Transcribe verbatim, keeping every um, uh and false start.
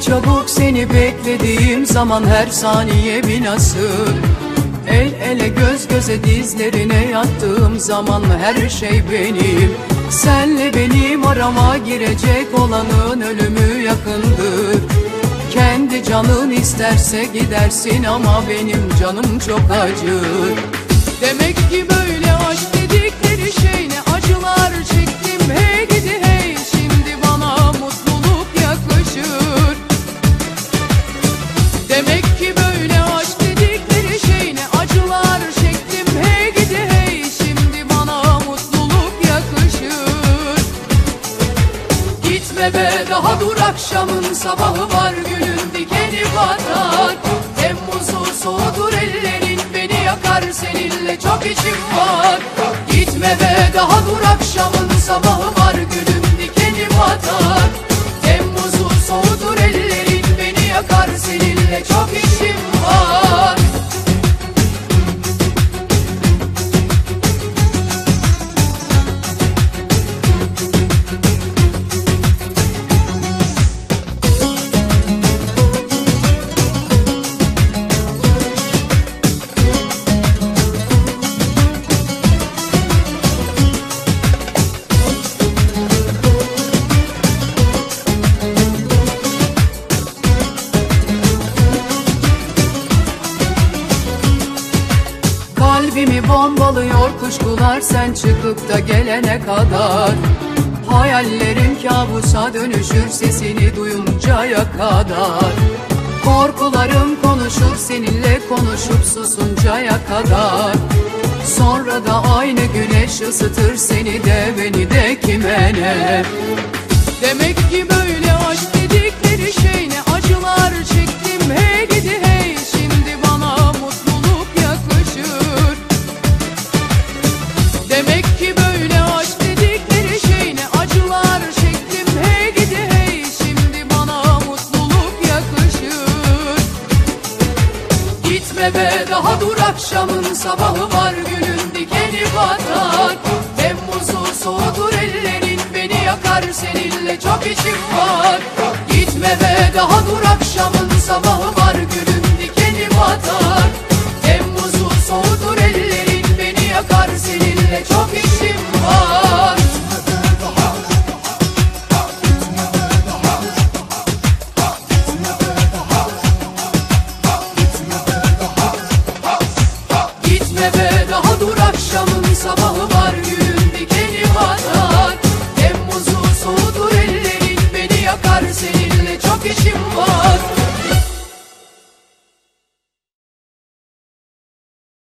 çabuk seni beklediğim zaman her saniye bir nasıl. El ele göz göze dizlerine yattığım zaman her şey benim. Senle benim arama girecek olanın ölümü yakındır. Kendi canın isterse gidersin ama benim canım çok acır. Demek ki böyle aşk dedikleri şey, ne acılar çektim hey gidi hey. Şimdi bana mutluluk yakışır. Demek ki böyle aşk dedikleri şey, ne acılar çektim hey gidi hey. Şimdi bana mutluluk yakışır. Gitme be daha dur, akşamın sabahı var, gülün dikeni batar. Temmuz'u soğutur ellerin, beni yakar, seninle çok işim var. Gitme be daha dur, akşamın sabahı var, gülün dikeni batar. Temmuz'u soğutur ellerin, beni yakar, seninle çok işim var. Kalbimi bombalıyor kuşkular sen çıkıp da gelene kadar. Hayallerim kabusa dönüşür sesini duyuncaya kadar. Korkularım konuşur seninle konuşup susuncaya kadar. Sonra da aynı güneş ısıtır seni de beni de kime ne. Demek ki böyle aşk dedikleri şey, ne acılar çektim hey gidi hey. Şimdi bana mutluluk yakışır. Demek ki böyle aşk dedikleri şey, ne acılar çektim hey gidi hey. Şimdi bana mutluluk yakışır. Gitme be daha dur, akşamın sabahı var, gülün dikeni batar. Temmuz'u soğutur ellerin, beni yakar, seninle çok işim var. Gitme be daha dur, akşamın sabahı var, gülün dikeni batar. Temmuz'u soğutur ellerin, beni yakar, seninle çok işim var. Gitme be daha dur, akşamın sabahı var, gülün dikeni batar. Temmuz'u soğutur ellerin, beni yakar, seninle çok işim var.